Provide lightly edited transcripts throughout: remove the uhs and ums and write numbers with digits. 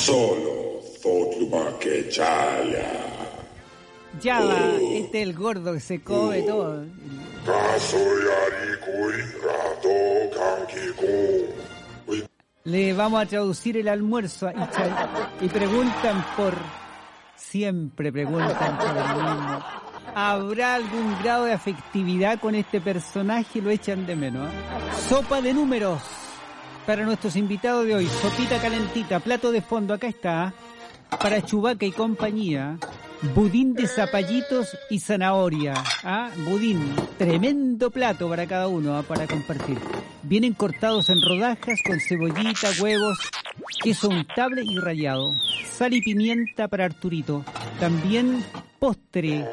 Solo Zotlumake Chala. Ya va, este es el gordo que se come todo. Le vamos a traducir el almuerzo y preguntan siempre preguntan por el mismo. ¿Habrá algún grado de afectividad con este personaje? Lo echan de menos. Sopa de números para nuestros invitados de hoy. Sopita calentita, plato de fondo, acá está. Para Chewbacca y compañía. Budín de zapallitos y zanahoria. Budín, tremendo plato para cada uno, para compartir. Vienen cortados en rodajas con cebollita, huevos, queso untable y rallado. Sal y pimienta para Arturito. También postre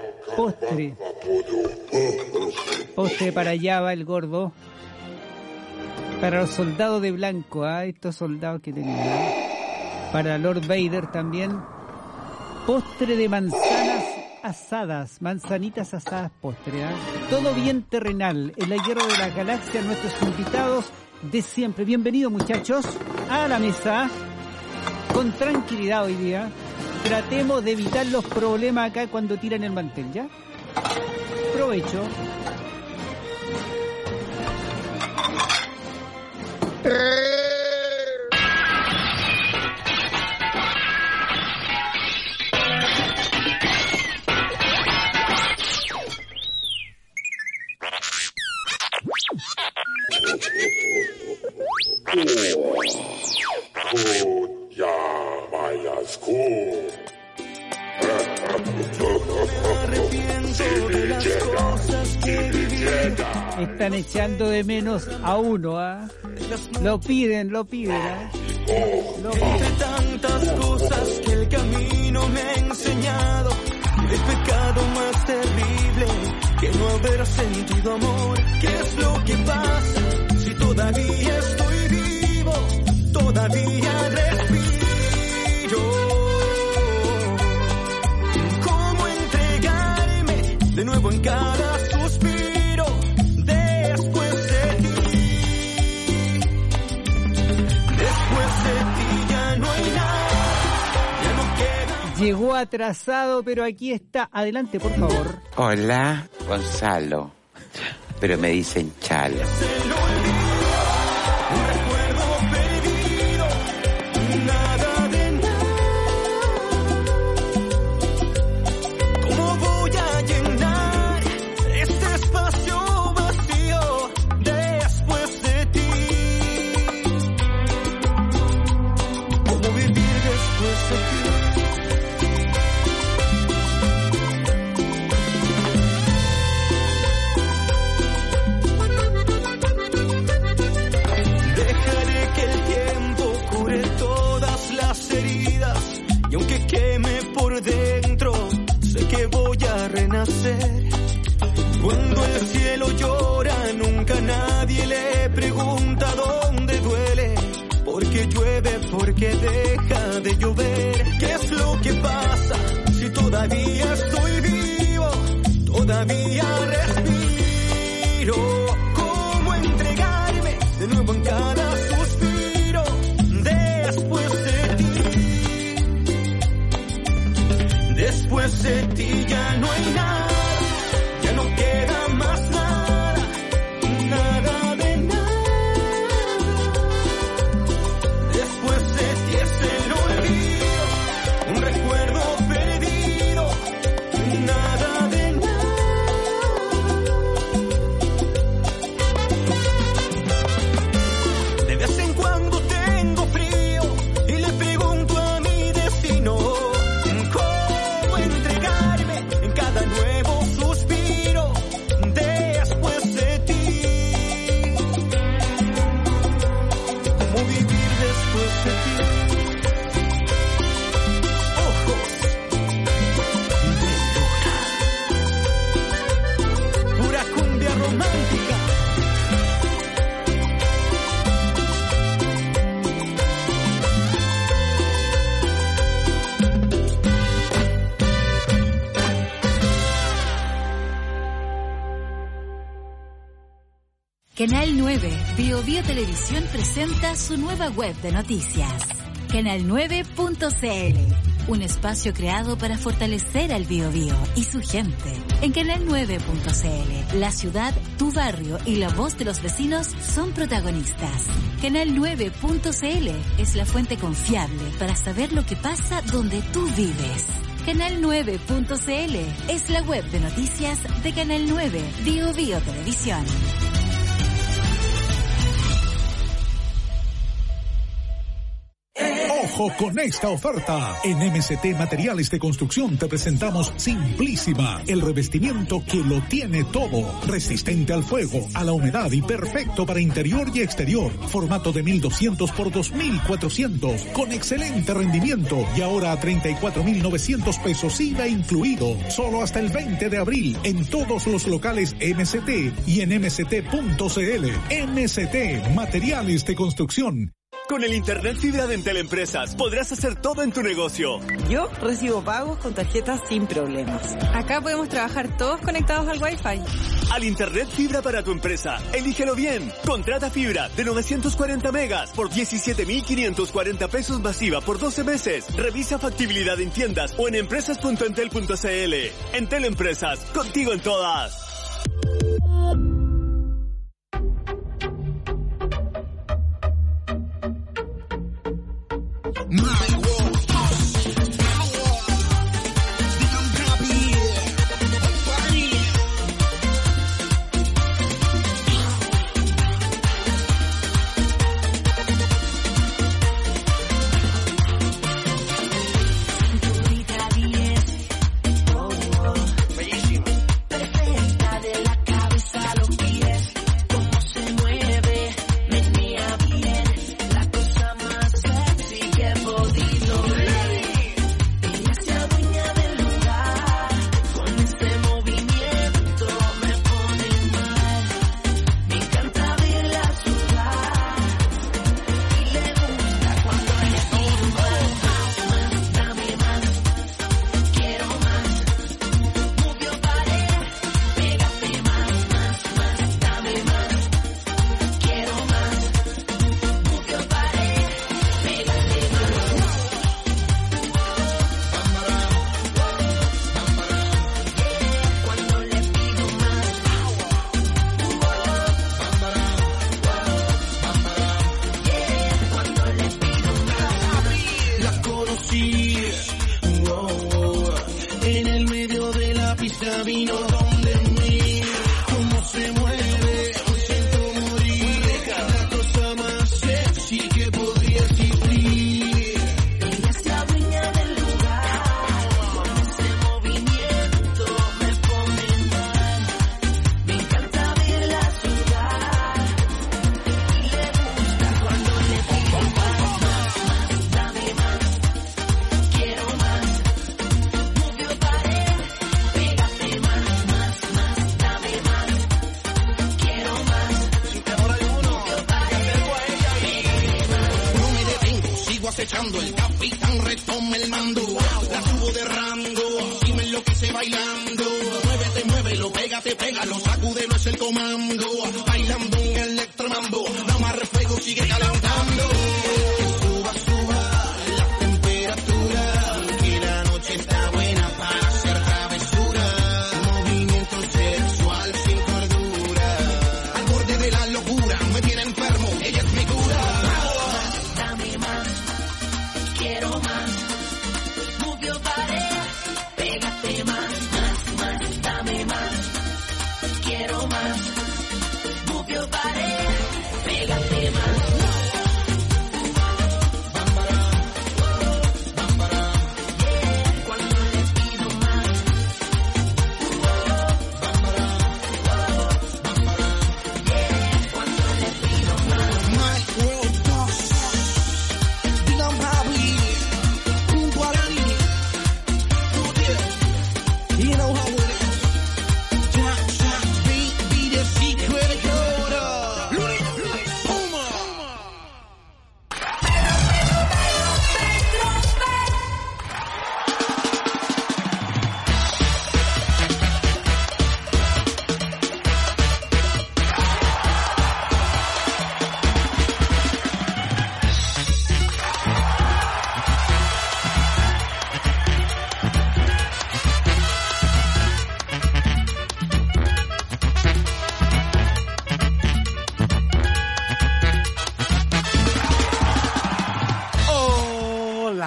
para allá va el gordo. Para los soldados de blanco, estos soldados que tenían. Para Lord Vader también. Postre de manzanitas asadas postre, Todo bien terrenal, en la guerra de la galaxia, nuestros invitados de siempre. Bienvenidos, muchachos, a la mesa, con tranquilidad hoy día. Tratemos de evitar los problemas acá cuando tiran el mantel, ¿ya? Provecho. Están echando de menos a uno, Lo piden, Entre tantas cosas que el camino me ha enseñado, el pecado más terrible que no haber sentido amor. ¿Qué es lo que pasa si todavía estoy vivo? Todavía respiro. ¿Cómo entregarme de nuevo en cada suspiro después de ti? Después de ti ya no hay nada, ya no queda. Llegó atrasado, pero aquí está. Adelante, por favor. Hola, Gonzalo. Pero me dicen Chalo. Cuando el cielo llora, nunca nadie le pregunta dónde duele. Porque llueve, porque deja de llover. ¿Qué es lo que pasa si todavía estoy vivo? Todavía respiro. ¿Cómo entregarme de nuevo en cada suspiro después de ti? Después de ti ya no hay nada. No queda más nada, nada de nada. Después de ti es el olvido, un recuerdo perdido, nada de nada. De vez en cuando tengo frío y le pregunto a mi destino cómo entregarme en cada nuevo suspiro. Canal 9, Bio Televisión presenta su nueva web de noticias. Canal9.cl, un espacio creado para fortalecer al Biobío y su gente. En Canal9.cl, la ciudad, tu barrio y la voz de los vecinos son protagonistas. Canal9.cl es la fuente confiable para saber lo que pasa donde tú vives. Canal9.cl es la web de noticias de Canal 9, Biobío Televisión. Ojo con esta oferta. En MCT Materiales de Construcción te presentamos Simplísima, el revestimiento que lo tiene todo. Resistente al fuego, a la humedad y perfecto para interior y exterior. Formato de 1200 por 2400, con excelente rendimiento y ahora a 34,900 pesos IVA incluido. Solo hasta el 20 de abril en todos los locales MCT y en mct.cl. MCT Materiales de Construcción. Con el Internet Fibra de Entel Empresas podrás hacer todo en tu negocio. Yo recibo pagos con tarjetas sin problemas. Acá podemos trabajar todos conectados al Wi-Fi. Al Internet Fibra para tu empresa, elígelo bien. Contrata fibra de 940 megas por 17,540 pesos masiva por 12 meses. Revisa factibilidad en tiendas o en empresas.entel.cl. Entel Empresas, contigo en todas. El capitán retoma el mando, la subo de rango, y me enloquece bailando. Muévete, muévelo, pégate, pégalo, sacúdelo, es el comando. Bailando un electromambo, no más fuego, sigue calentando. Que suba, suba la temperatura, que la noche está buena para hacer travesura. Movimiento sexual sin cordura, al borde de la locura, me tiene enfermo, ella es mi cura. Dame más. Quiero más, move your body, pégate más, dame más. Quiero más, move your body, pégate más.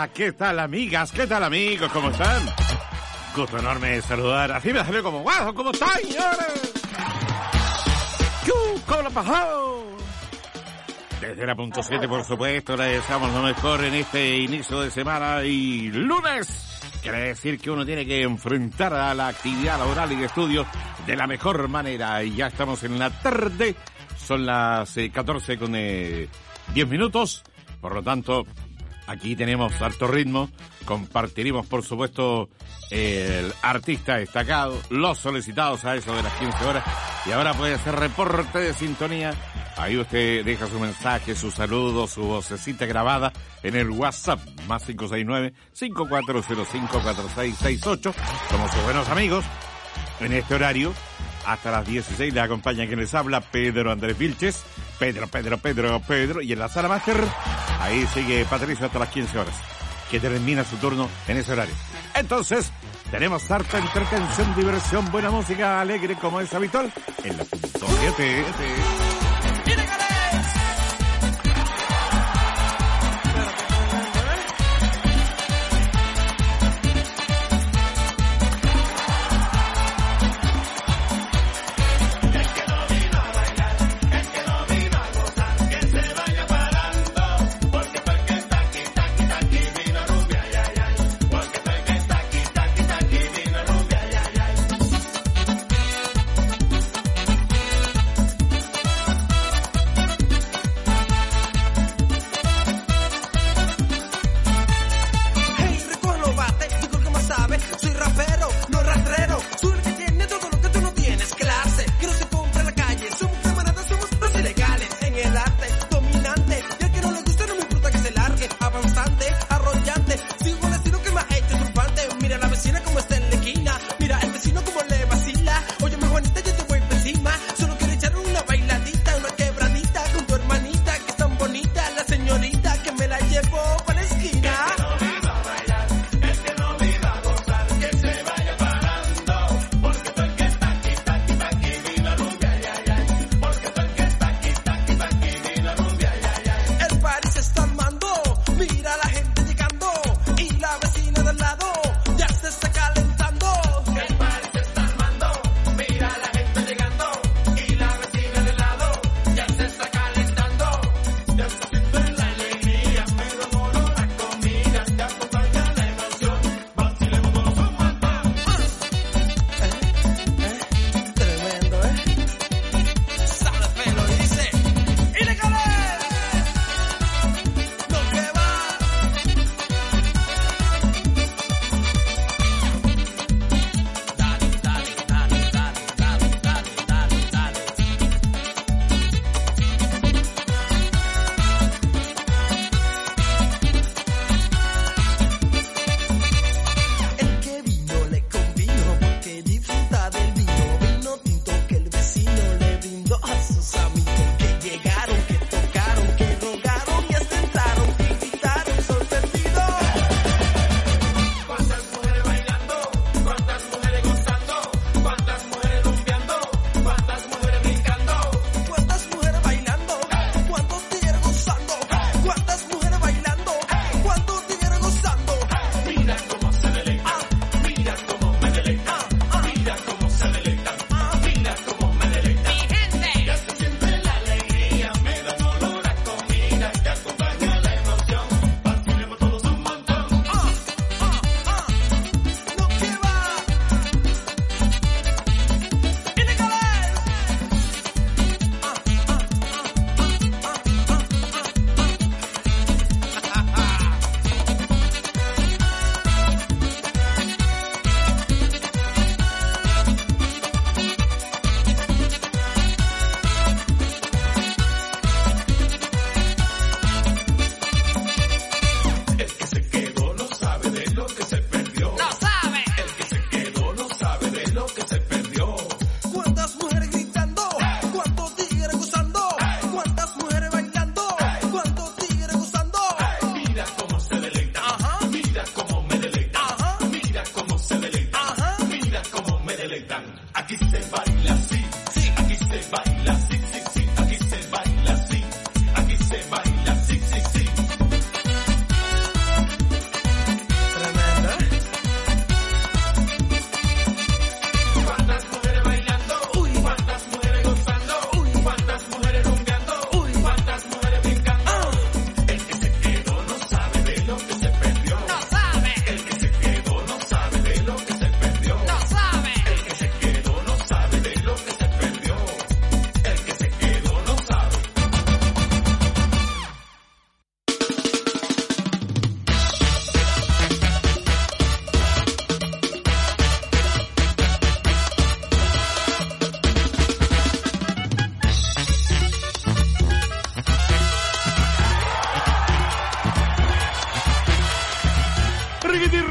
Hola, ¿qué tal amigas? ¿Qué tal amigos? ¿Cómo están? Gusto enorme de saludar. Así me salió como guau, ¿cómo están, señores? ¿Cómo lo pasó? Desde la punto 7, por supuesto, le deseamos lo mejor en este inicio de semana y lunes. Quiere decir que uno tiene que enfrentar a la actividad laboral y de estudio de la mejor manera. Y ya estamos en la tarde. Son las 14 con 10 minutos. Por lo tanto, aquí tenemos alto ritmo. Compartiremos, por supuesto, el artista destacado, los solicitados a eso de las 15 horas. Y ahora puede hacer reporte de sintonía. Ahí usted deja su mensaje, su saludo, su vocecita grabada en el WhatsApp, más 569-5405-4668. Somos sus buenos amigos. En este horario, hasta las 16, le acompaña quien les habla, Pedro Andrés Vilches. Pedro. Y en la sala máster, ahí sigue Patricio hasta las 15 horas, que termina su turno en ese horario. Entonces, tenemos harta entretención, diversión, buena música, alegre como es habitual, en la punto 7.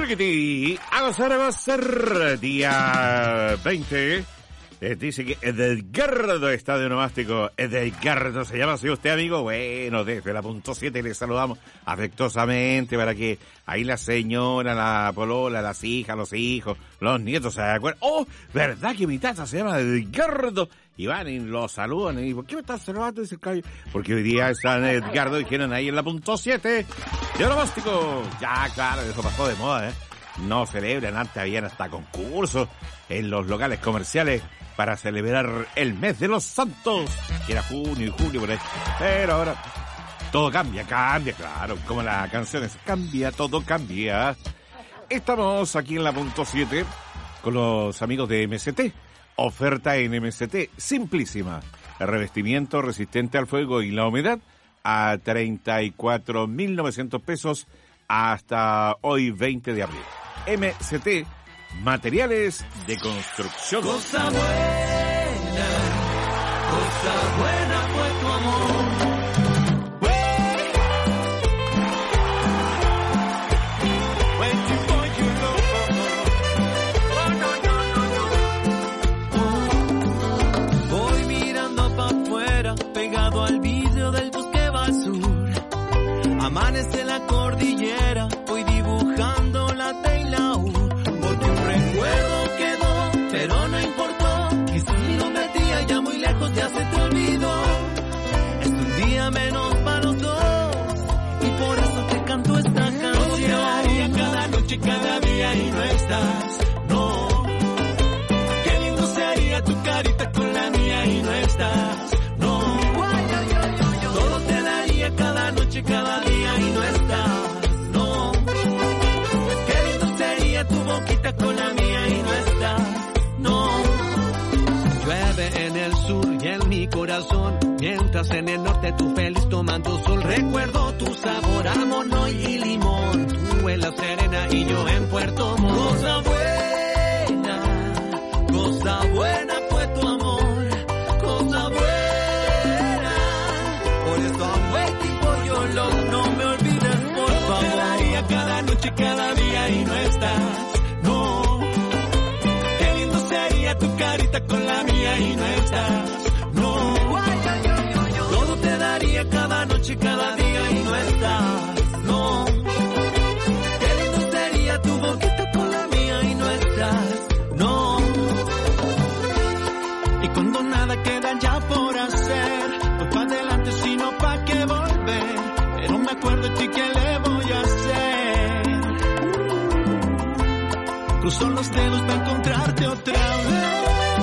Riquiti, a gozar, día 20. Dice que Edgardo está de onomástico. Edgardo se llama así usted, amigo. Bueno, desde la punto 7 le saludamos afectuosamente para que ahí la señora, la polola, las hijas, los hijos, los nietos se acuerdan. ¡Oh! ¿Verdad que mi tata se llama Edgardo? Y van y lo saludan y ¿por qué me estás saludando? Dice el caballo. Porque hoy día están Edgardo, dijeron ahí en la punto 7 de onomástico. Ya, claro, eso pasó de moda, No celebran, antes habían hasta concursos en los locales comerciales para celebrar el mes de los santos, que era junio y julio por ahí. Pero ahora todo cambia, claro, como las canciones, cambia, todo cambia. Estamos aquí en la punto 7 con los amigos de MST. Oferta en MST simplísima. El revestimiento resistente al fuego y la humedad a 34.900 pesos hasta hoy 20 de abril. MST, materiales de construcción. Cosa buena fue tu amor. Voy mirando pa' afuera, pegado al vidrio del bus que va al sur. Amanece la cordillera, voy dibujando la T y la U. Porque un recuerdo quedó, pero no importó. Kilometría ya muy lejos, ya se te olvidó. Es un día menos para los dos, y por eso te canto esta canción. Todo te daría cada noche, cada día y no estás, no. Qué lindo sería tu carita con la mía y no estás, no. Todo te daría cada noche, cada día y no estás, no. Qué lindo sería tu boquita con la mía y no estás, no. Llueve en el sur y en mi corazón, mientras en el norte tú feliz tomando sol. Recuerdo tu sabor a mono y limón, tú en La Serena y yo en Puerto Montt. Cosa buena fue tu amor, cosa buena. Por eso I'm waiting for your love, no me olvides por favor. Te daría cada noche, cada día y no estás, no. Qué lindo sería tu carita con la mía y no estás, no. Todo te daría cada noche, cada día y no estás, no. Qué lindo sería tu boquita con la mía y no estás, no. Y cuando nada queda ya por hacer, voy pa' adelante sino pa' que volver. Pero me acuerdo de ti, ¿qué le voy a hacer? Cruzo los dedos para encontrarte otra vez.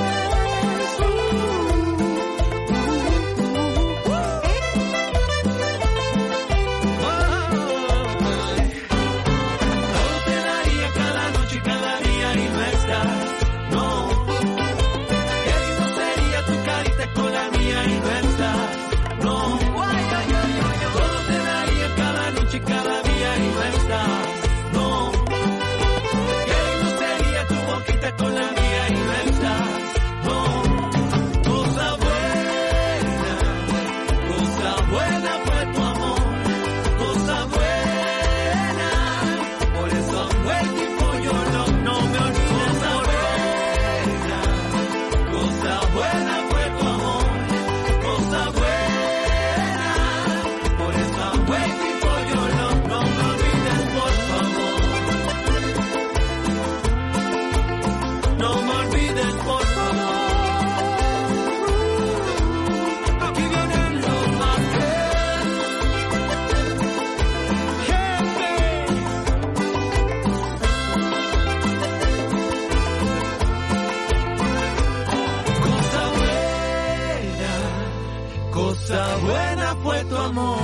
Cada día y no estás, no. Qué lindo sería tu boquita con la mía y no estás, no. Cosa buena fue tu amor, cosa buena. Por eso I'm waiting for your love, no me olvides. Cosa buena fue tu amor, cosa buena. Por eso I'm waiting. No me olvides, por favor. Aquí vienen los Márquez. Jefe. Cosa buena fue tu amor.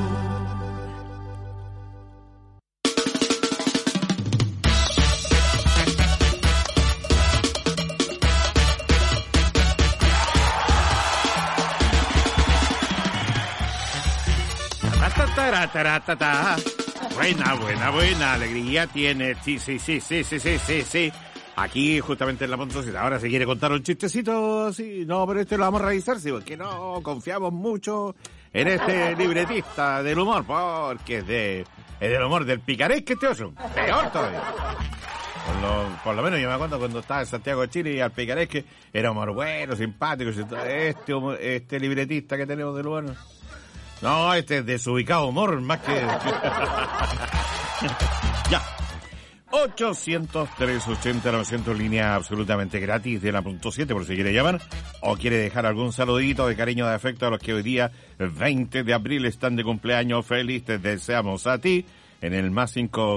Buena alegría tiene. Sí. Aquí justamente en la Pontosita. Ahora se quiere contar un chistecito, sí. No, pero este lo vamos a revisar, sí, porque no confiamos mucho en este libretista del humor, porque es del humor del picaresque este oso. Peor todavía. Por lo menos yo me acuerdo cuando estaba en Santiago de Chile y al picaresque era humor bueno, simpático. Este libretista que tenemos del humor. No, este es desubicado humor, más que... Ya. 800-380-900, línea absolutamente gratis de la .7 por si quiere llamar o quiere dejar algún saludito de cariño, de afecto a los que hoy día, 20 de abril, están de cumpleaños. Feliz te deseamos a ti en el más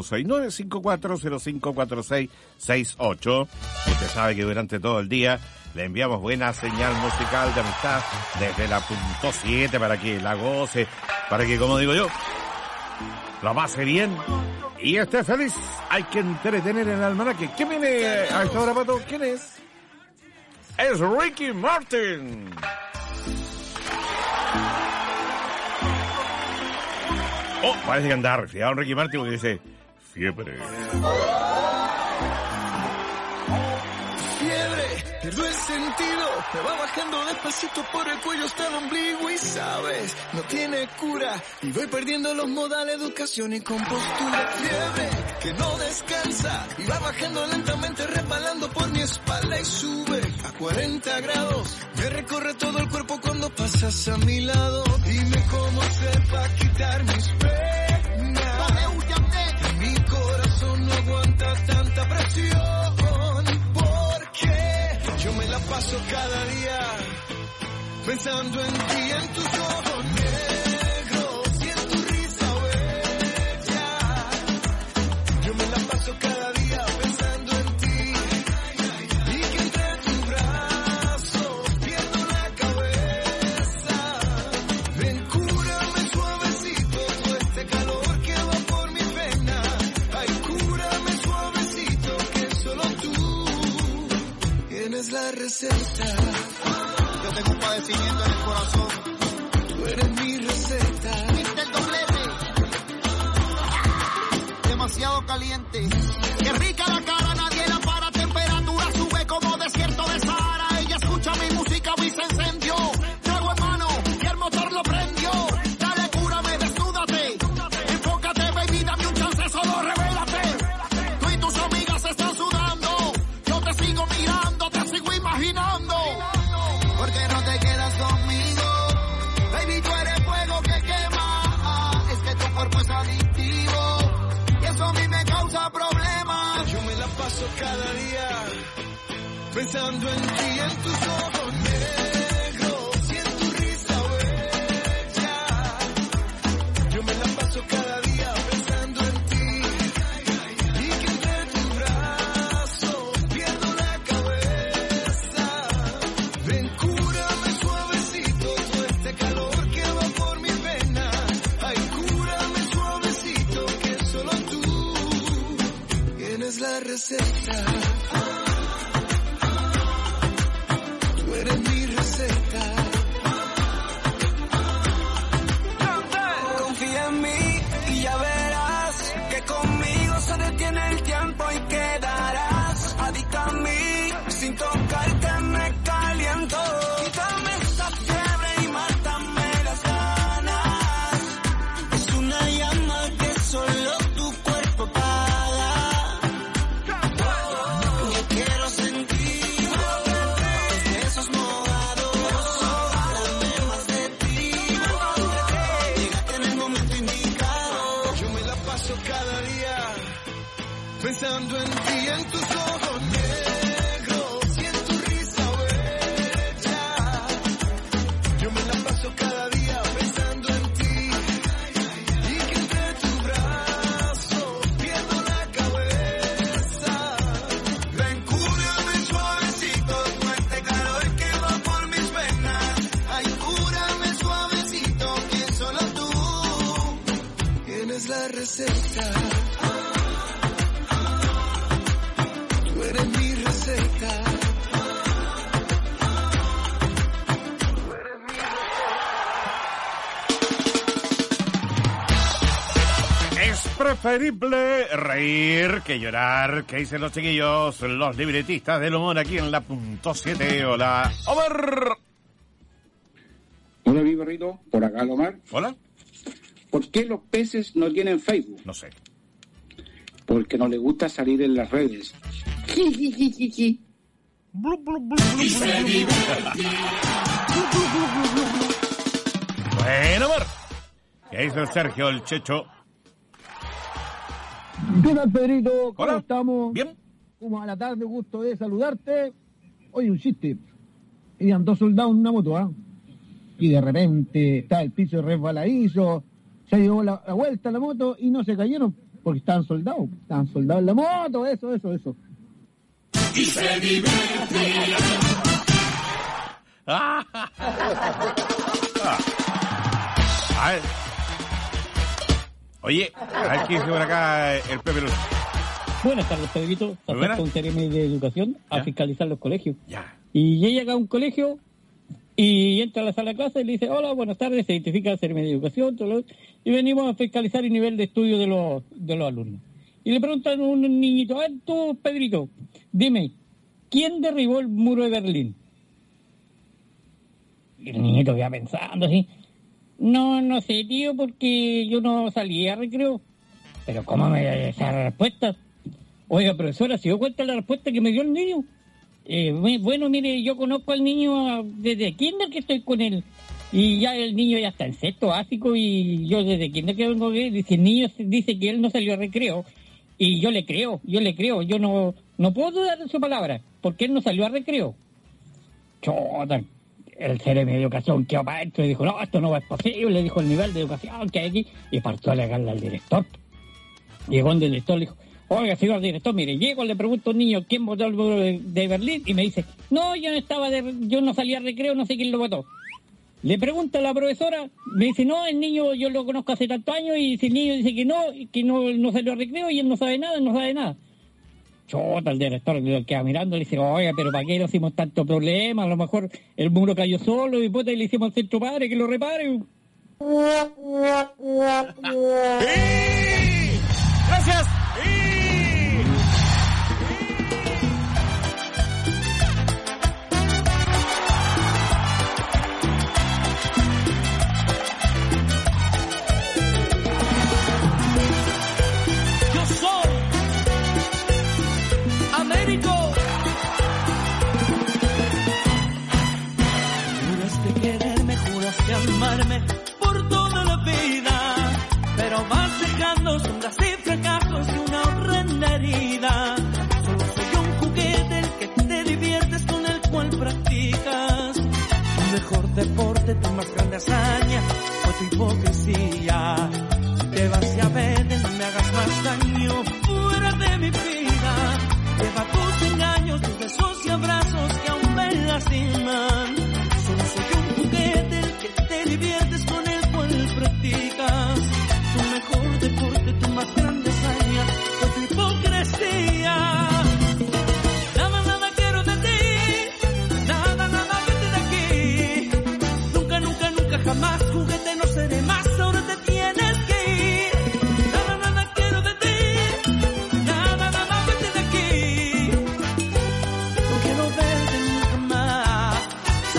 569-5405-4668. Usted sabe que durante todo el día le enviamos buena señal musical de amistad desde la .7 para que la goce, para que, como digo yo, lo pase bien y esté feliz. Hay que entretener el almanaque. ¿Quién viene a esta hora, Pato? ¿Quién es? Es Ricky Martin. Oh, parece que anda resfriado Ricky Martin porque dice fiebre. Pierdo el sentido, me va bajando despacito por el cuello hasta el ombligo y sabes, no tiene cura y voy perdiendo los modales, educación y compostura. Fiebre que no descansa y va bajando lentamente resbalando por mi espalda y sube a 40 grados. Me recorre todo el cuerpo cuando pasas a mi lado. Dime cómo hacer para quitar mis penas. Mi corazón no aguanta tanta presión. Yo me la paso cada día pensando en ti, en tus ojos negros y en tu risa bella. Yo me la paso cada día pensando en ti y que entre tus brazos pierdo la cabeza. Ven, cúrame suavecito todo este calor que va por mi pena. Ay, cúrame suavecito que solo tú tienes la receta. Yo tengo un padecimiento en el corazón. Tú eres mi receta. Mr. Doblete. Demasiado caliente. Qué rica la cara, nadie la para. Temperatura sube como desierto de Sahara. Ella escucha mi música y se encendió. Trago en mano y el motor lo prendió. Dale, cúrame, desnúdate. Enfócate, baby, dame un chance, solo revélate. Tú y tus amigas están sudando. Yo te sigo mirando, te sigo imaginando. ¿Por qué no te quedas conmigo? Baby, tú eres fuego que quema. Es que tu cuerpo es adictivo y eso a mí me causa problemas. Yo me la paso cada día pensando en ti, en tus ojos negros y en tu risa bella. Yo me la paso cada día pensando en ti y que entre tus brazos pierdo la cabeza. Ven, cúrame suavecito todo este calor que va por mi vena. Ay, cúrame suavecito que solo tú tienes la receta. Tú eres mi receta. Confía en mí y ya verás que conmigo se detiene el tiempo y quedarás adicta a mí. Sin tocarte me caliento. Quítame esta fiebre y mátame las ganas. Es una llama que solo tu cuerpo paga. Yo quiero sentir los besos mojados. Háblame más de ti. Llegaste en el momento indicado. Yo me la paso cada día pensando en ti, en tus ojos negros y en tu risa bella. Yo me la paso cada día pensando en ti y que entre tus brazos pierdo la cabeza. Ven, cúrame suavecito con este calor que va por mis venas. Ay, cúrame suavecito que solo tú tienes la receta. Tú eres mi receta. Es preferible reír que llorar. ¿Qué dicen los chiquillos, los libretistas del humor aquí en la .7? Hola, Omar. Hola, mi perrito, por acá Lomar. Hola. ¿Por qué los peces no tienen Facebook? No sé. Porque no les gusta salir en las redes. Bueno, Mar. ¿Qué dice el Sergio, el Checho? ¿Qué tal, Pedrito? ¿Cómo Hola. estamos? Bien. Como a la tarde, gusto de saludarte. Oye, un chiste. Iban 2 soldados en una moto, ¿ah? Y de repente está el piso resbaladizo, se dio la vuelta a la moto y no se cayeron porque estaban soldados en la moto, eso. Y se divertirá. A ver. Oye, a ver qué dice por acá el Pepe Luz. Buenas tardes, Pedrito. Muy buenas. Acerca un CRM de educación a ¿Ya? fiscalizar los colegios. Ya. Y llega a un colegio y entra a la sala de clase y le dice: hola, buenas tardes, se identifica el CRM de educación, y venimos a fiscalizar el nivel de estudio de los alumnos. Y le preguntan a un niñito: a ver, tú, Pedrito, dime, ¿quién derribó el muro de Berlín? Y el niñito ya pensando así: no sé, tío, porque yo no salí a recreo. Pero ¿cómo me da esa respuesta? Oiga, profesora, ¿se dio cuenta de la respuesta que me dio el niño? Bueno, mire, yo conozco al niño desde kinder que estoy con él. Y ya el niño ya está en sexto básico y yo desde kinder que vengo de él. Dice, el niño dice que él no salió a recreo. Y yo le creo. Yo no puedo dudar de su palabra, porque él no salió a recreo. Chota, el CRM de educación quedó para adentro y dijo: no, esto no es posible, dijo el nivel de educación que hay aquí. Y partió a alegarle al director. Llegó el director, le dijo: oiga, señor director, mire, llego, le pregunto a un niño quién votó el muro de Berlín y me dice: no, yo no salí a recreo, no sé quién lo votó. Le pregunta a la profesora, me dice: no, el niño yo lo conozco hace tantos años, y si el niño dice que no salió a recreo y él no sabe nada. Chota, el director le queda mirando, le dice: oiga, pero ¿para qué le hicimos tanto problema? A lo mejor el muro cayó solo y puta, y le hicimos al centro padre que lo repare. ¡Gracias! Yo soy Américo. Juraste quererme, juraste amarme por toda la vida, pero vas dejando sombras y fracasos y una horrenda herida. Solo soy un juguete el que te diviertes, con el cual practicas tu mejor deporte, tu más grande hazaña o tu hipocresía. Te vas y a vete, no me hagas más daño, fuera de mi vida. Lleva tus engaños, tus besos y abrazos que aún me lastiman. Solo soy un juguete el que te diviertes, con el cual practicas tu mejor deporte, tu más grande hazaña o tu hipocresía. Nada quiero de ti, nada vete de aquí. Nunca jamás, juguete no seré más, ahora te tienes que ir. Nada quiero de ti, nada vete de aquí. No quiero verte nunca más,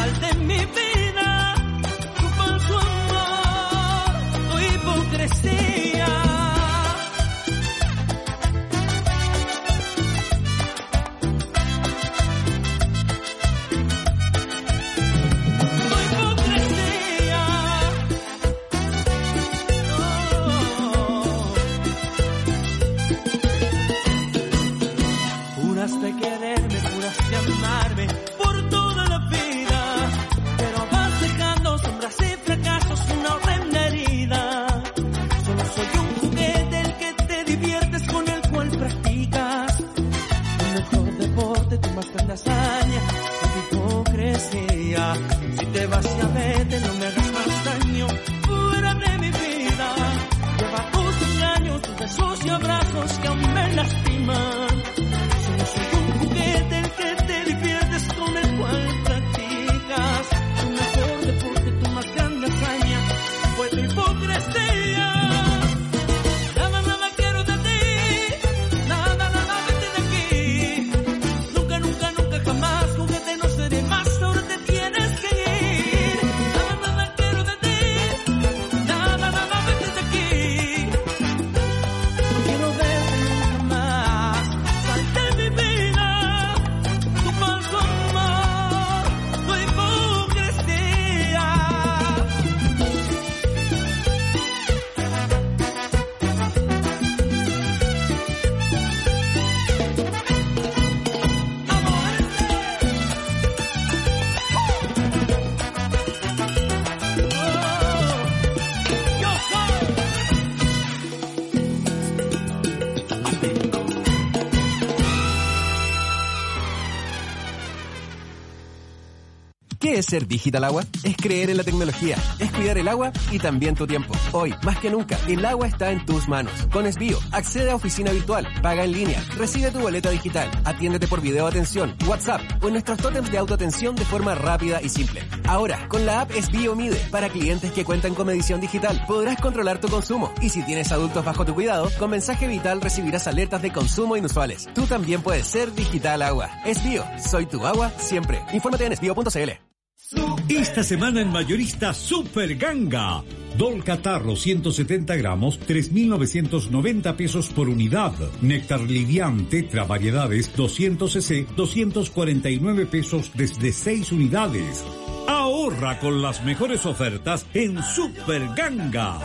¿Qué es ser Digital Agua? Es creer en la tecnología, es cuidar el agua y también tu tiempo. Hoy, más que nunca, el agua está en tus manos. Con Esbio, accede a oficina virtual, paga en línea, recibe tu boleta digital, atiéndete por video atención, WhatsApp o en nuestros tótems de autoatención de forma rápida y simple. Ahora, con la app Esbio Mide, para clientes que cuentan con medición digital, podrás controlar tu consumo. Y si tienes adultos bajo tu cuidado, con mensaje vital recibirás alertas de consumo inusuales. Tú también puedes ser Digital Agua. Esbio, soy tu agua siempre. Infórmate en esbio.cl. Esta semana en Mayorista Super Ganga. Dol Catarro 170 gramos, 3.990 pesos por unidad. Néctar Livian Tetra Variedades 200 cc, 249 pesos desde 6 unidades. Ahorra con las mejores ofertas en Super Ganga.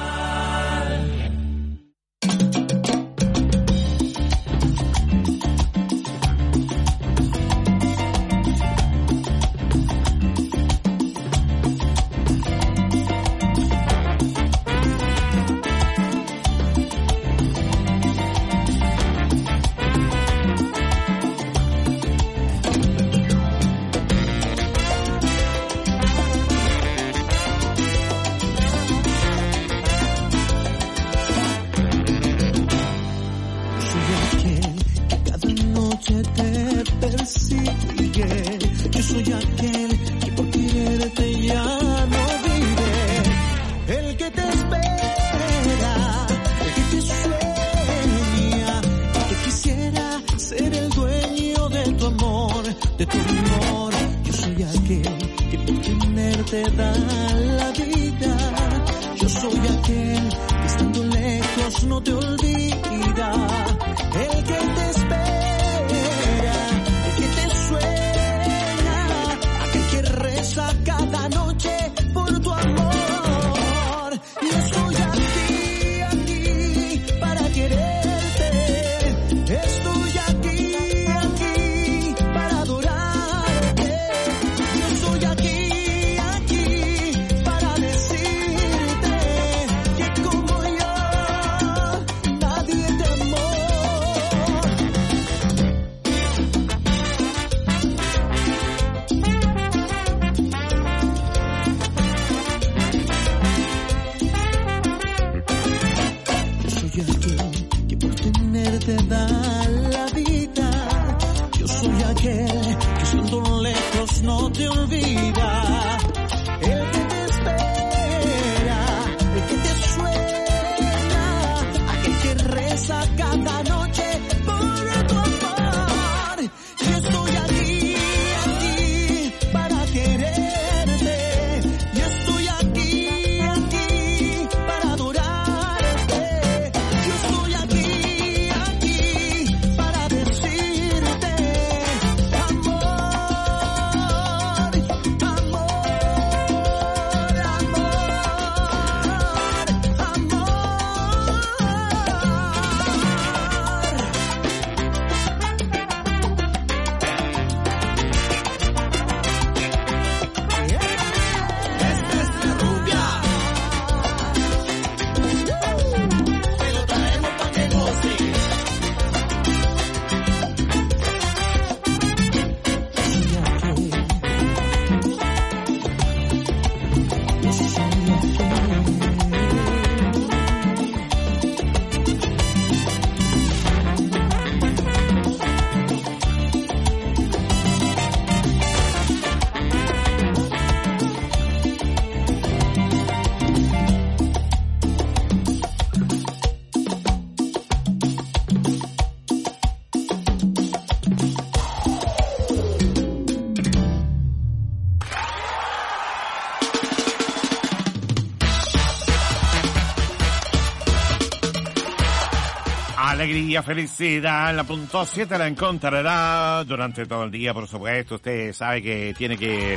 Alegría, felicidad, la punto 7 la encontrará durante todo el día, por supuesto. Usted sabe que tiene que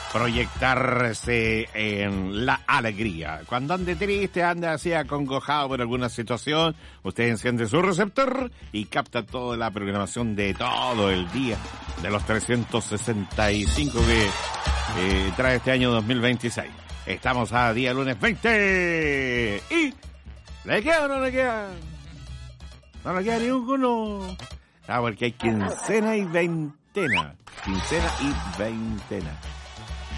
proyectarse en la alegría. Cuando ande triste, ande así acongojado por alguna situación, usted enciende su receptor y capta toda la programación de todo el día, de los 365 que trae este año 2026. Estamos a día lunes 20 y ¿le queda o no le queda? No le queda ni uno. Porque hay quincena y veintena. Quincena y veintena.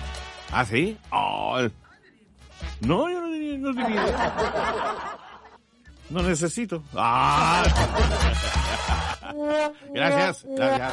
¿Ah, sí? Oh, no, yo no tenía idea. No necesito. ¡Ah! Gracias.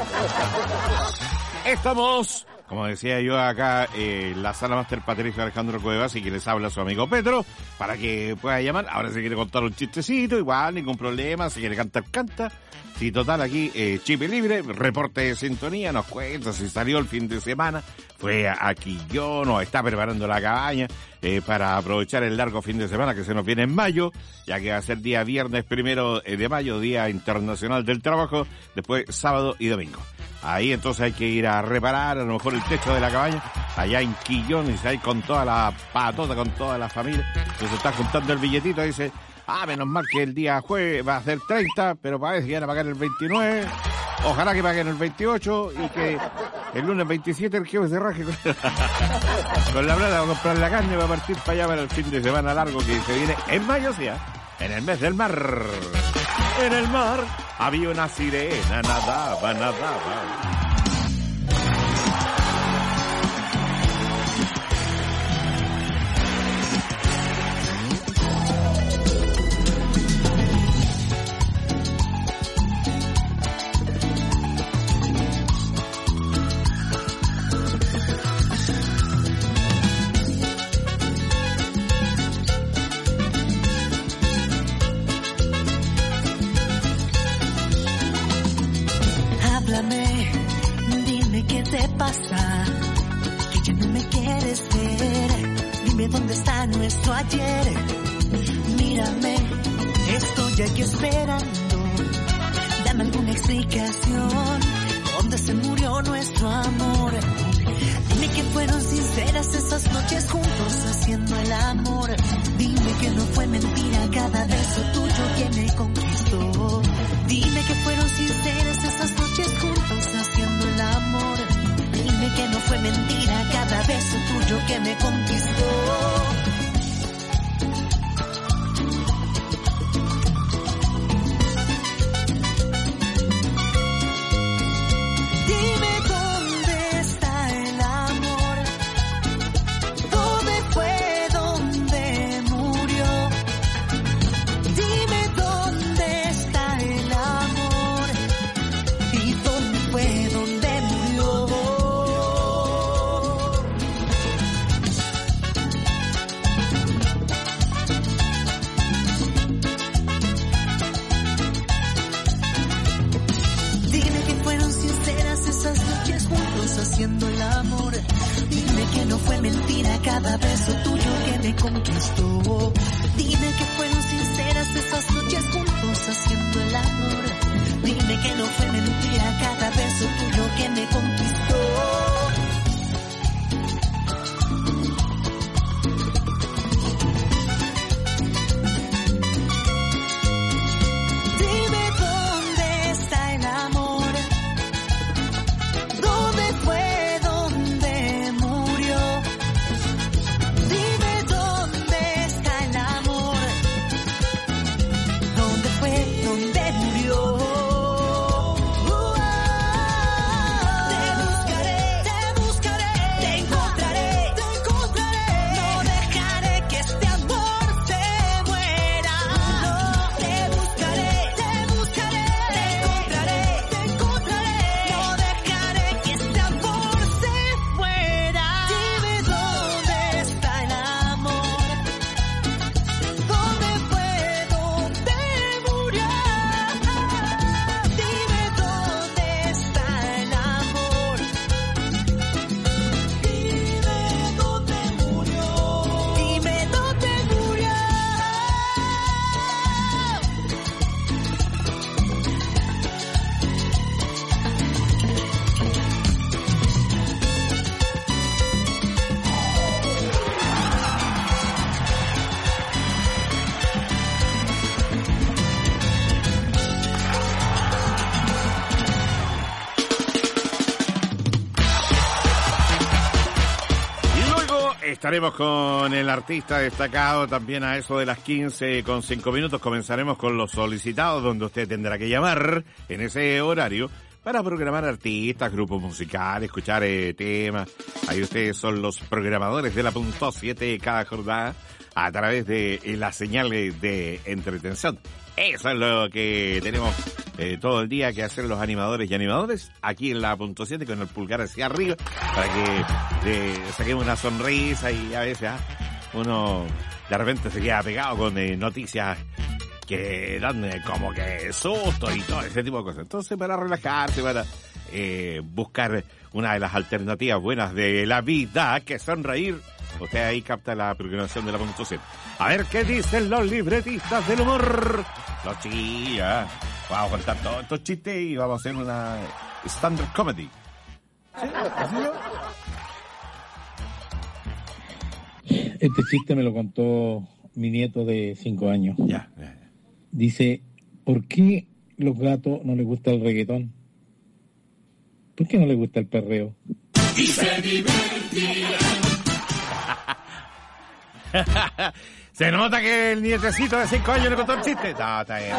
Estamos, como decía yo acá, en la sala máster Patricio Alejandro Cuevas, y que les habla su amigo Petro, para que pueda llamar. Ahora si quiere contar un chistecito, igual, ningún problema. Si quiere cantar, canta. Sí, total, aquí, chip libre, reporte de sintonía, nos cuenta si salió el fin de semana, fue a Quillón, nos está preparando la cabaña para aprovechar el largo fin de semana que se nos viene en mayo, ya que va a ser día viernes 1 de mayo, Día Internacional del Trabajo, después sábado y domingo. Ahí entonces hay que ir a reparar a lo mejor el techo de la cabaña, allá en Quillón, y se hay con toda la patota, con toda la familia, entonces está juntando el billetito y dice... menos mal que el día jueves va a ser 30, pero parece que van a pagar el 29. Ojalá que paguen el 28 y que el lunes 27 el jefe se raje con la plata para comprar la carne, va a partir para allá para el fin de semana largo que se viene en mayo, sí, en el mes del mar. En el mar había una sirena, nadaba. Dime qué te pasa, que ya no me quieres ver. Dime dónde está nuestro ayer. Mírame, estoy aquí esperando. Dame alguna explicación. ¿Dónde se murió nuestro amor? Dime que fueron sinceras esas noches juntos haciendo el amor. Dime que no fue mentira cada beso tuyo que me conquistó. Dime que fueron sinceras esas noches juntos haciendo el amor. Dime que no fue mentira cada beso tuyo que me conquistó. Haciendo el amor, dime que no fue mentira cada beso tuyo que me conquistó. Dime que fueron sinceras esas noches juntos haciendo el amor. Dime que no fue mentira cada beso tuyo que me conquistó. Estaremos con el artista destacado también a eso de las 15:05. Comenzaremos con los solicitados, donde usted tendrá que llamar en ese horario para programar artistas, grupos musicales, escuchar temas. Ahí ustedes son los programadores de la punto 7 cada jornada a través de la señal de entretención. Eso es lo que tenemos todo el día que hacer los animadores y animadores aquí en la punto 7 con el pulgar hacia arriba para que saquemos una sonrisa y a veces uno de repente se queda pegado con noticias que dan como que susto y todo ese tipo de cosas. Entonces, para relajarse, para buscar una de las alternativas buenas de la vida, que es sonreír, usted ahí capta la programación de la punto 7. A ver qué dicen los libretistas del humor. Los chiquillos, vamos a contar todos estos chistes y vamos a hacer una stand-up comedy. ¿Sí? ¿Así yo? Este chiste me lo contó mi nieto de 5 años. Ya. Dice, ¿por qué los gatos no les gusta el reggaetón? ¿Por qué no les gusta el perreo? Y se divertirán. Se nota que el nietecito de 5 años le contó el chiste. Está bien.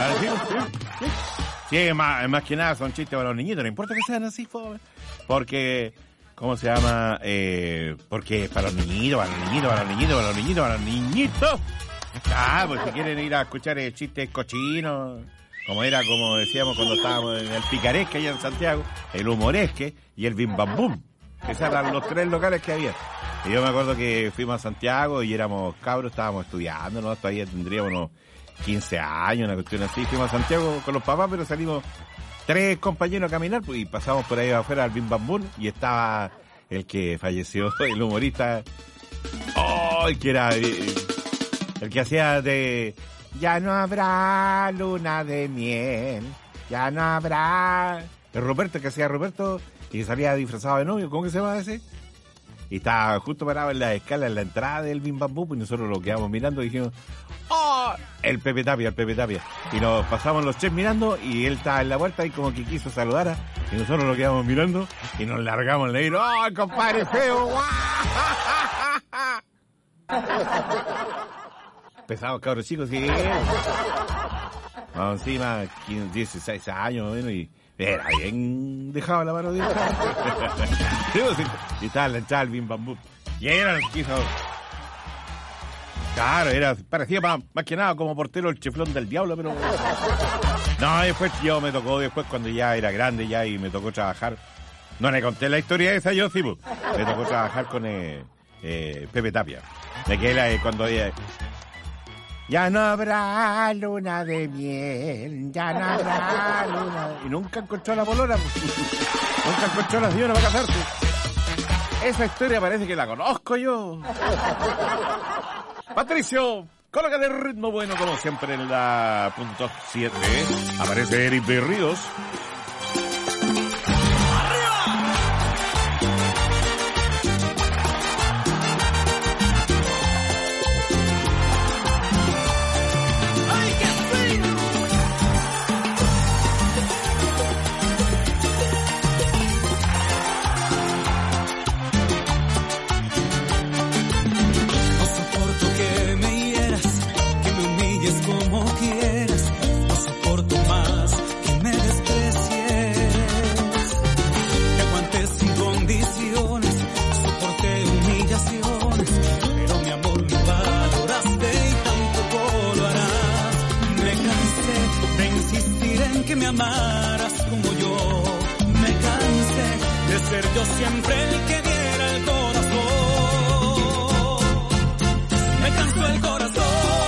Sí, más que nada son chistes para los niñitos. No importa que sean así, porque... ¿Cómo se llama? Porque es para los niñitos, para los niñitos. Pues si quieren ir a escuchar chistes cochinos, como decíamos cuando estábamos en el Picaresque allá en Santiago, el Humoresque y el Bim Bam Boom. Esos eran los 3 locales que había. Y yo me acuerdo que fuimos a Santiago y éramos cabros, estábamos estudiando, ¿no? Todavía tendríamos unos 15 años, una cuestión así. Fuimos a Santiago con los papás, pero salimos 3 compañeros a caminar, pues, y pasamos por ahí afuera al Bim Bam Boom y estaba el que falleció, el humorista, que era el que hacía de ya no habrá luna de miel, ya no habrá, el Roberto, que hacía Roberto y salía disfrazado de novio. ¿Cómo que se llama ese? Y estaba justo parado en la escala, en la entrada del Bim Bam Boom, y nosotros lo quedamos mirando y dijimos, el Pepe Tapia. Y nos pasamos los chefs mirando y él estaba en la puerta y como que quiso saludar y nosotros lo quedamos mirando y nos largamos en leer, compadre feo! Pesados cabros chicos, sí. Vamos encima, 15, 16 años, bueno, y era bien dejado la mano de y estaba en la entrada del Bim Bam Boom. Y ahí era el que quiso. Claro, parecía más que nada como portero el chiflón del diablo, pero... No, después me tocó cuando ya era grande ya y me tocó trabajar. No le conté la historia esa yo, sí, me tocó trabajar con Pepe Tapia. De que él cuando ya no habrá luna de miel, ya no habrá luna... Y nunca encontró la polora, nunca encontró la señora para casarse. Esa historia parece que la conozco yo. Patricio, colócale el ritmo bueno como siempre en la punto 7. Aparece Eric Berríos. Que me amaras como yo, me cansé de ser yo siempre el que diera el corazón, me cansó el corazón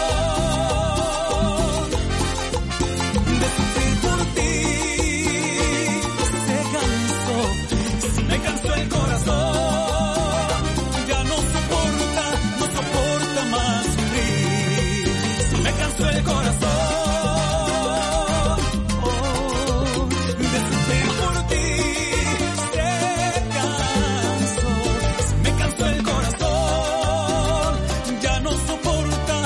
de sufrir por ti, me cansó el corazón, ya no soporta más sufrir, me cansó el corazón. Me cansó el corazón, ya no soporta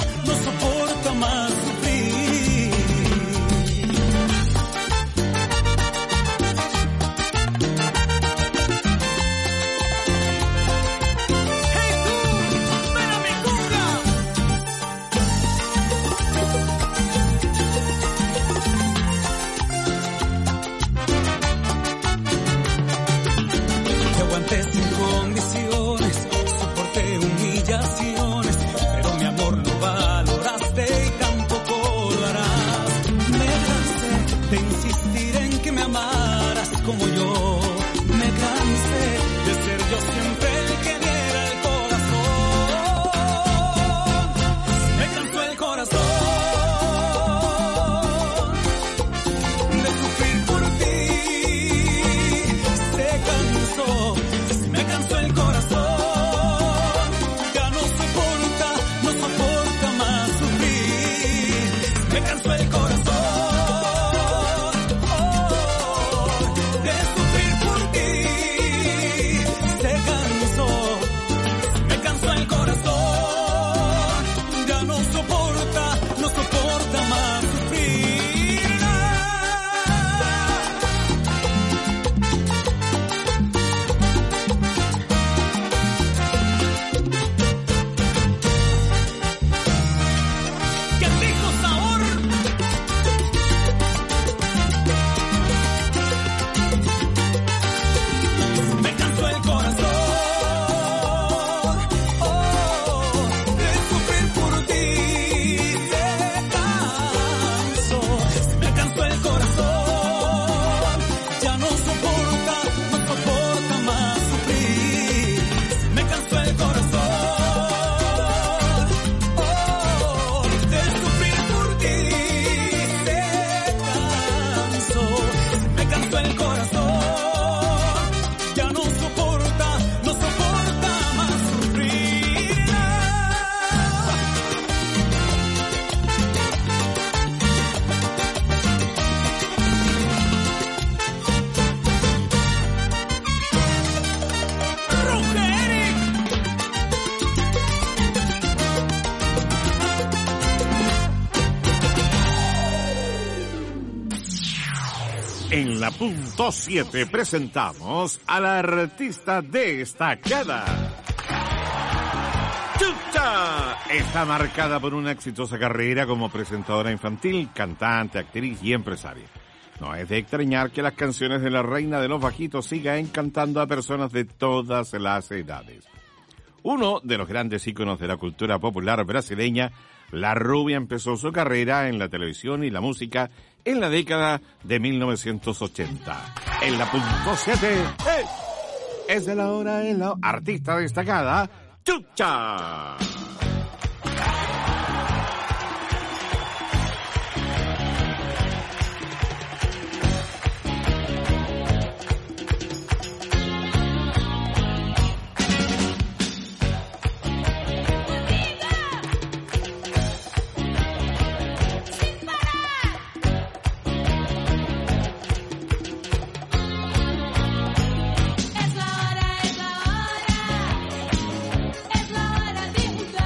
cansó el corazón. De sufrir por ti. Se cansó. Me cansó el corazón. Ya no soporta más sufrir. ¡Qué rico sabor! Me cansó el corazón. De sufrir por ti. Me cansó el corazón, ya no soporta más sufrir. Me cansó el corazón, de sufrir por ti. Me cansó el corazón, ya no soporta más sufrir. En la punto 7 presentamos a la artista destacada. ¡Chucha! Está marcada por una exitosa carrera como presentadora infantil, cantante, actriz y empresaria. No es de extrañar que las canciones de la reina de los bajitos sigan encantando a personas de todas las edades. Uno de los grandes íconos de la cultura popular brasileña, la rubia empezó su carrera en la televisión y la música en la década de 1980. En la punto 7, es de la hora en la artista destacada, Chucha. Es la hora de jugar.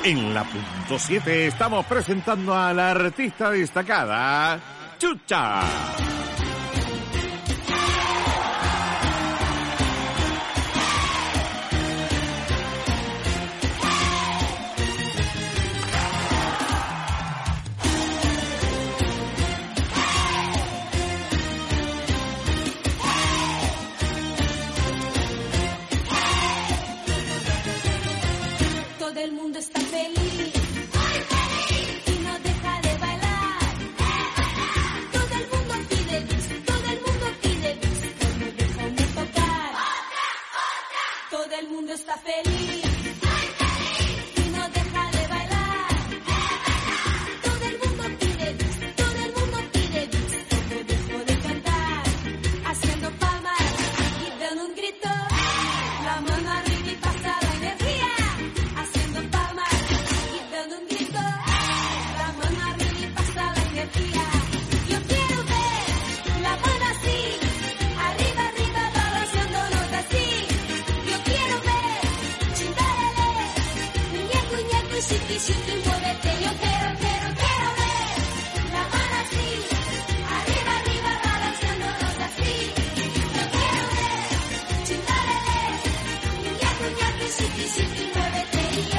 En la punto 7 estamos presentando a la artista destacada, Chucha. Todo el mundo está feliz, muy feliz, y no deja de bailar. Todo el mundo pide bis, todo el mundo pide bis, no deja de tocar. Todo el mundo está feliz, muy feliz, y no deja de bailar. Todo el mundo pide bis, todo el mundo pide bis, no deja de cantar. Haciendo palmas y dando un grito, la mano arriba y pasa la energía. Haciendo palmas y dando un grito, la mano arriba y pasa la energía. Yo quiero ver la mano así, arriba, arriba, balanceándonos así. Yo quiero ver chindarele, muñeco, muñeco, chiqui, chiqui, muévete. Yo quiero ver la mano así, arriba, arriba, balanceándonos así. Yo quiero ver chindarele, muñeco, muñeco, chiqui, chiqui, muévete.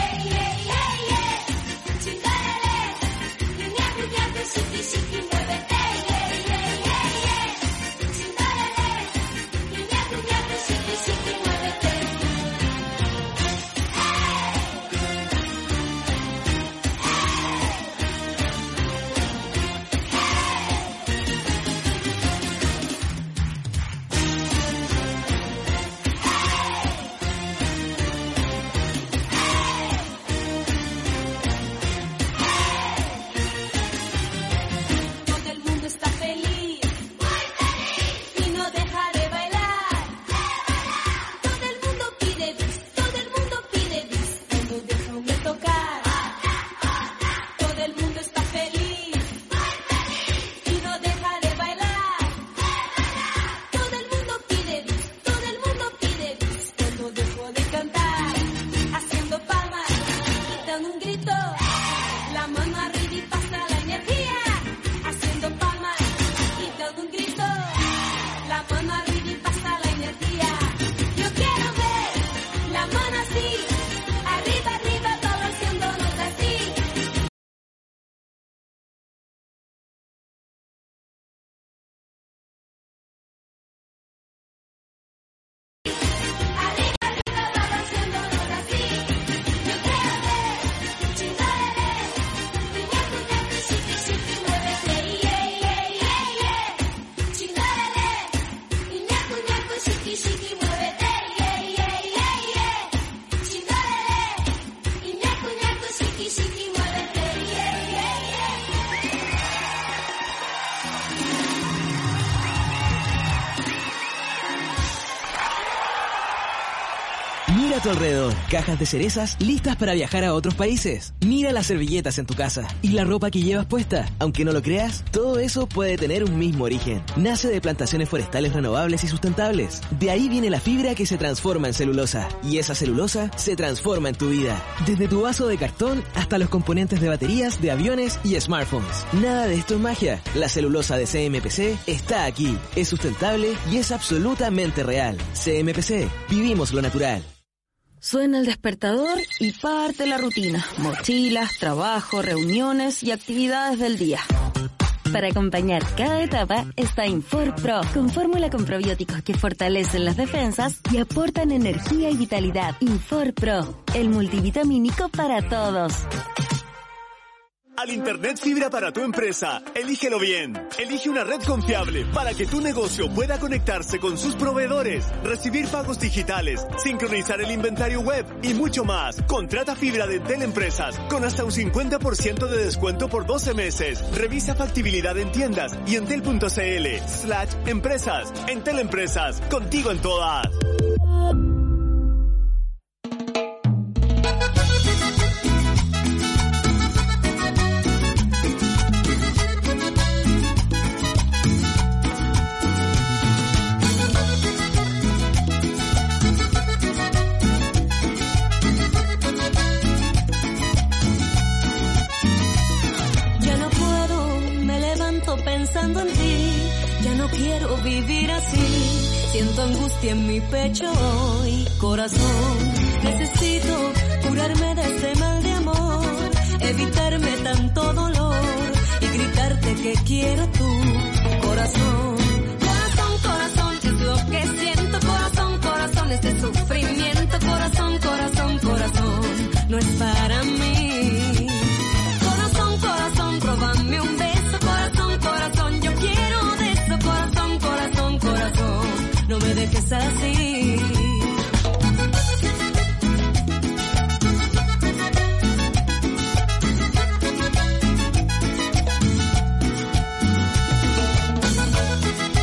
Todo el mundo está feliz, muy feliz, y no deja de bailar. Todo el mundo pide bis, todo el mundo pide bis, no dejan de tocar. Todo el mundo está feliz, muy feliz, y no deja de bailar. Todo el mundo pide bis, todo el mundo pide bis, no dejo de cantar. Haciendo palmas y dando un grito, la mano arriba y pasa la energía. Haciendo palmas y dando un grito, la mano arriba y pasa la energía. Yo quiero ver la mano así, arriba, arriba, balanceándonos así. Arriba, arriba, balanceándonos así. Yo quiero ver chindarele, muñeco, muñeco, chiqui, chiqui, muévete. Chindarele, muñeco, muñeco, chiqui, chiqui, muévete. Chindarele, muñeco, muñeco, chiqui, chiqui, muévete. Mira a tu alrededor, cajas de cerezas listas para viajar a otros países. Mira las servilletas en tu casa y la ropa que llevas puesta. Aunque no lo creas, todo eso puede tener un mismo origen. Nace de plantaciones forestales renovables y sustentables. De ahí viene la fibra que se transforma en celulosa. Y esa celulosa se transforma en tu vida. Desde tu vaso de cartón hasta los componentes de baterías, de aviones y smartphones. Nada de esto es magia. La celulosa de CMPC está aquí. Es sustentable y es absolutamente real. CMPC. Vivimos lo natural. Suena el despertador y parte la rutina. Mochilas, trabajo, reuniones y actividades del día. Para acompañar cada etapa está Infor Pro, con fórmula con probióticos que fortalecen las defensas y aportan energía y vitalidad. Infor Pro, el multivitamínico para todos. Al Internet fibra para tu empresa, elígelo bien. Elige una red confiable para que tu negocio pueda conectarse con sus proveedores, recibir pagos digitales, sincronizar el inventario web y mucho más. Contrata fibra de Entel Empresas con hasta un 50% de descuento por 12 meses. Revisa factibilidad en tiendas y entel.cl/empresas. Entel Empresas, contigo en todas. quiero vivir así. Siento angustia en mi pecho hoy, corazón. Necesito curarme de este mal de amor, evitarme tanto dolor y gritarte que quiero tu corazón. Corazón, corazón, es lo que siento. Corazón, corazón, este sufrimiento. Corazón, corazón, corazón, no es para mí.